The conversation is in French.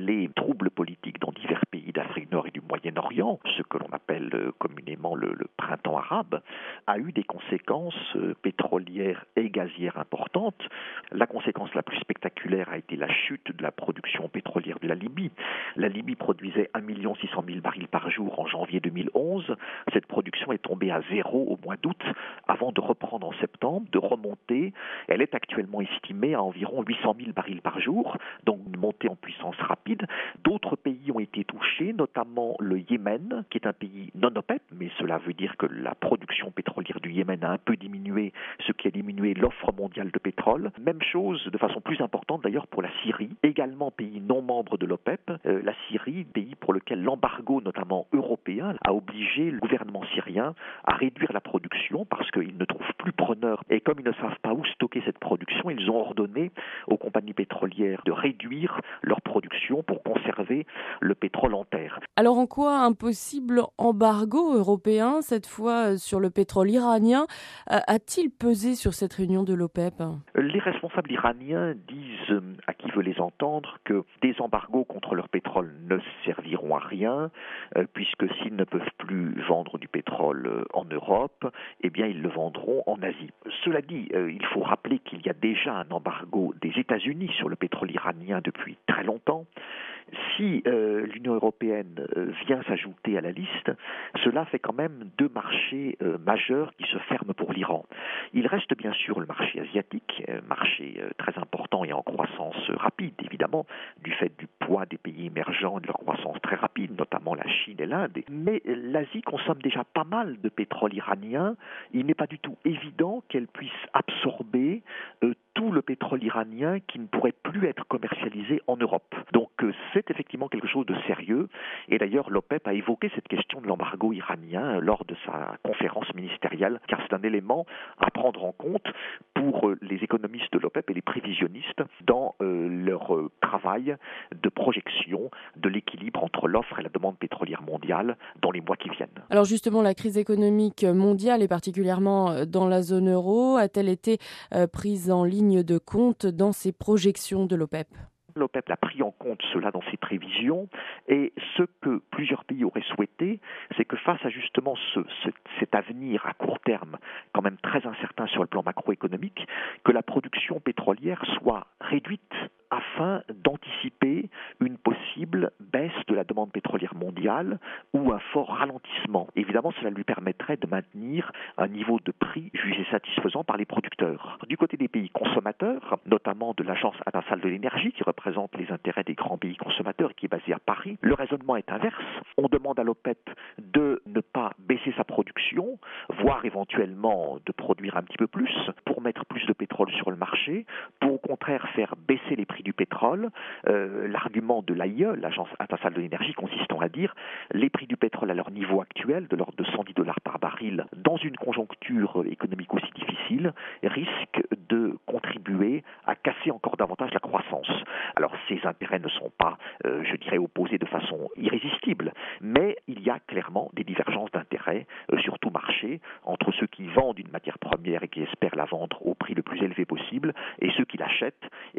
les troubles politiques dans divers pays d'Afrique du Nord et du Moyen-Orient, ce que l'on appelle communément le printemps arabe, a eu des conséquences pétrolières et gazières importantes. La conséquence la plus spectaculaire a été la chute de la production pétrolière de la Libye. La Libye produisait 1 600 000 barils par jour en janvier 2011. Cette production est tombée à zéro au mois d'août avant de reprendre en septembre, de remonter. Elle est actuellement estimée à environ 800 000 barils par jour, donc une montée en puissance rapide. D'autres pays ont été touchés, notamment le Yémen, qui est un pays non OPEP, mais cela veut dire que la production pétrolière du Yémen a un peu diminué, ce qui a diminué l'offre mondiale de pétrole. Même chose, de façon plus importante d'ailleurs, pour la Syrie, également pays non membre de l'OPEP. La Syrie, pays pour lequel l'embargo, notamment européen, a obligé le gouvernement syrien à réduire la production parce qu'ils ne trouvent plus preneurs. Et comme ils ne savent pas où stocker cette production, ils ont ordonné aux compagnies pétrolières de réduire leur production pour conserver le pétrole en terre. Alors en quoi un possible embargo européen, cette fois sur le pétrole iranien, a-t-il pesé sur cette réunion de l'OPEP ? Les responsables iraniens disent à qui veut les entendre que des embargos contre leur pétrole ne serviront à rien, puisque s'ils ne peuvent plus vendre du pétrole en Europe, eh bien ils le vendront en Asie. Cela dit, il faut rappeler qu'il y a déjà un embargo des États-Unis sur le pétrole iranien depuis très longtemps. Si l'Union européenne vient s'ajouter à la liste, cela fait quand même 2 marchés majeurs qui se ferment pour l'Iran. Il reste bien sûr le marché asiatique, marché très important et en croissance rapide, évidemment, du fait du poids des pays émergents et de leur croissance très rapide, notamment la Chine et l'Inde. Mais l'Asie consomme déjà pas mal de pétrole iranien. Il n'est pas du tout évident qu'elle puisse absorber tout le pétrole iranien qui ne pourrait plus être commercialisé en Europe. Donc c'est effectivement quelque chose de sérieux. Et d'ailleurs, l'OPEP a évoqué cette question de l'embargo iranien lors de sa conférence ministérielle, car c'est un élément à prendre en compte pour les économistes de l'OPEP et les prévisionnistes dans leur travail de projection de l'équilibre entre l'offre et la demande pétrolière mondiale dans les mois qui viennent. Alors justement, la crise économique mondiale et particulièrement dans la zone euro a-t-elle été prise en ligne de compte dans ces projections de l'OPEP ? L'OPEP a pris en compte cela dans ses prévisions et ce que plusieurs pays auraient souhaité, c'est que face à justement cet avenir à court terme, quand même très incertain sur le plan macroéconomique, que la production pétrolière soit réduite afin d'anticiper une possible baisse de la demande pétrolière mondiale ou un fort ralentissement. Évidemment, cela lui permettrait de maintenir un niveau de prix jugé satisfaisant par les producteurs. Du côté des pays consommateurs, notamment de l'Agence internationale de l'énergie qui représente les intérêts des grands pays consommateurs qui est basée à Paris, le raisonnement est inverse. On demande à l'OPEP de ne pas baisser sa production, voire éventuellement de produire un petit peu plus pour mettre plus de pétrole sur le marché, pour au contraire faire baisser les prix du pétrole. L'argument de l'AIE, l'Agence internationale de l'énergie, consistant à dire les prix du pétrole à leur niveau actuel, de l'ordre de $110 par baril, dans une conjoncture économique aussi difficile, risquent de contribuer à casser encore davantage la croissance. Alors ces intérêts ne sont pas, je dirais, opposés de façon irrésistible, mais il y a clairement des divergences d'intérêts sur tout marché entre ceux qui vendent une matière première et qui espèrent la vendre au prix le plus élevé possible et ceux qui l'achètent